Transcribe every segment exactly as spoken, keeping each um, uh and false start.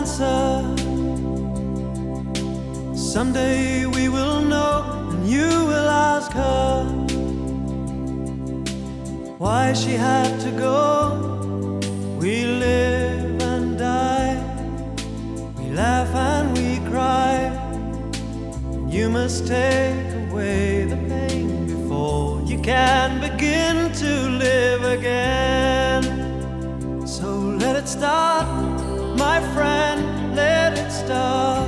answer. Someday we will know, and you will ask her why she had to go. We live and die, we laugh and we cry. You must take away the pain before you can begin to live again. So let it start, my friend, let it start.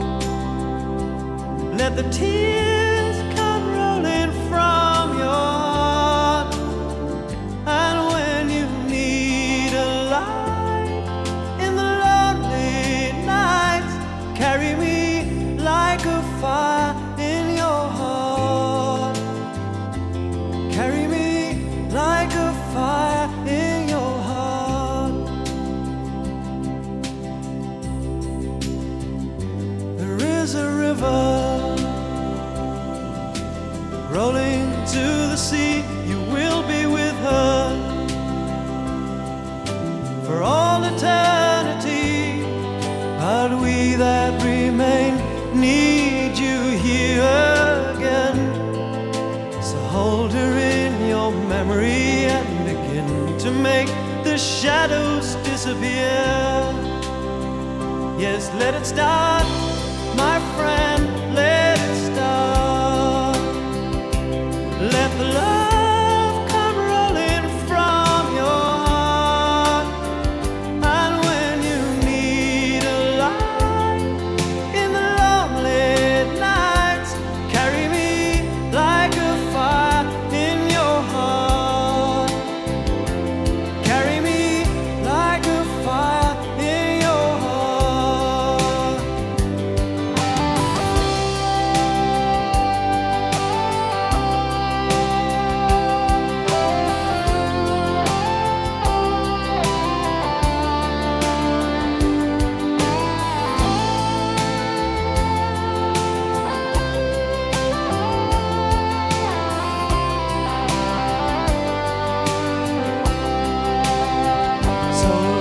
Let the tears come rolling from your heart. And when you need a light in the lonely nights, carry me like a fire in your heart. Carry me like a fire in your heart. There is a river rolling to the sea, you will be with her for all eternity. But we that remain need you here again. So hold her in your memory and begin to make the shadows disappear. Yes, let it start, my friend, let it start. Let the love come rolling from your heart. And when you need a light in the lonely nights, carry me like a fire in your heart. Carry me like a fire in your heart. So